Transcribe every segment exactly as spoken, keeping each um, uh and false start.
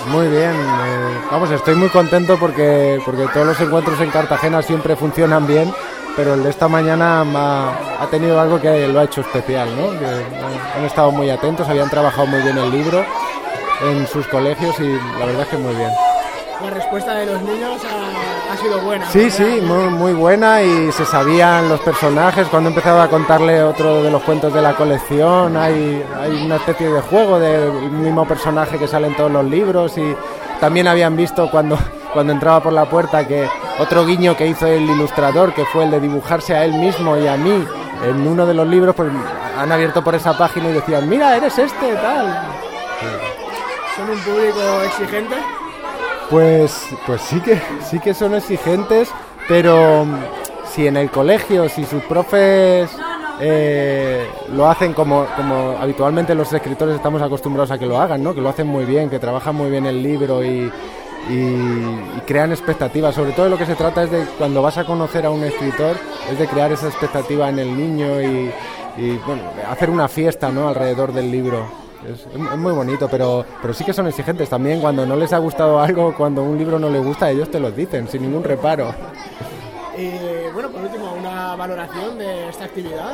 muy bien. Eh, vamos, estoy muy contento porque, porque todos los encuentros en Cartagena siempre funcionan bien, pero el de esta mañana ha, ha tenido algo que lo ha hecho especial, ¿no? Que han, han estado muy atentos, habían trabajado muy bien el libro en sus colegios y la verdad es que muy bien. La respuesta de los niños ha, ha sido buena. Sí, ¿verdad? Sí, muy, muy buena y se sabían los personajes. Cuando empezaba a contarle otro de los cuentos de la colección, hay, hay una especie de juego del mismo personaje que sale en todos los libros y también habían visto cuando, cuando entraba por la puerta que otro guiño que hizo el ilustrador, que fue el de dibujarse a él mismo y a mí en uno de los libros, pues han abierto por esa página y decían, mira, eres este, tal. ¿Son un público exigente? Pues, pues sí que sí que son exigentes, pero si en el colegio, si sus profes eh, lo hacen como, como habitualmente los escritores estamos acostumbrados a que lo hagan, ¿no? Que lo hacen muy bien, que trabajan muy bien el libro y, y, y crean expectativas. Sobre todo de lo que se trata es de cuando vas a conocer a un escritor, es de crear esa expectativa en el niño y, y bueno, hacer una fiesta, ¿no? Alrededor del libro. Es, es muy bonito, pero, pero sí que son exigentes también. Cuando no les ha gustado algo, cuando un libro no les gusta, ellos te lo dicen sin ningún reparo. Y bueno, por último, una valoración de esta actividad.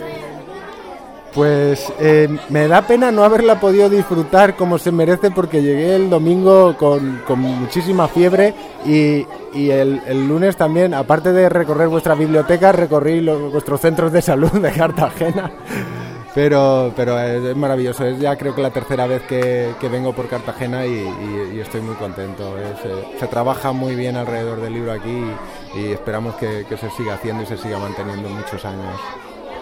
Pues eh, me da pena no haberla podido disfrutar como se merece, porque llegué el domingo con, con muchísima fiebre y, y el, el lunes también, aparte de recorrer vuestra biblioteca, recorrí los, vuestros centros de salud de Cartagena. Pero, pero es, es maravilloso, es ya creo que la tercera vez que, que vengo por Cartagena y, y, y estoy muy contento. Es, eh, se trabaja muy bien alrededor del libro aquí y, y esperamos que, que se siga haciendo y se siga manteniendo muchos años.